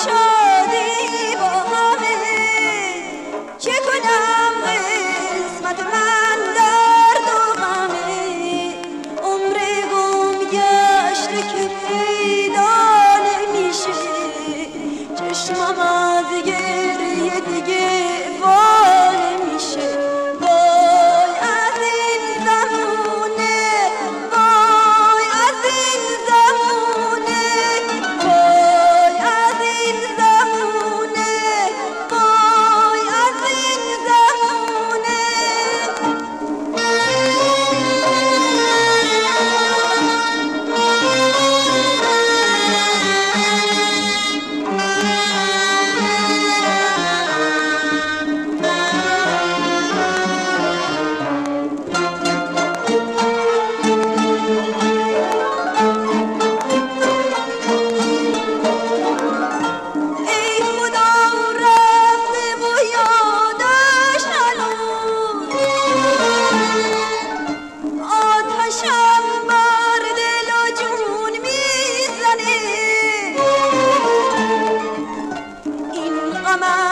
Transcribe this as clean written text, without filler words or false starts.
شادی با همه، چه کنم قسمت من درد و غمه. عمر گم گشته که پیدا نمیشه، چشمم از گریه دیگه وا نمیشه. وای از این زمونه، وای از این زمونه، وای از این زمونه، وای از این زمونه. ای خدا رفته و یادش هنوز، آتشم بر دل و جون میزنه. این غم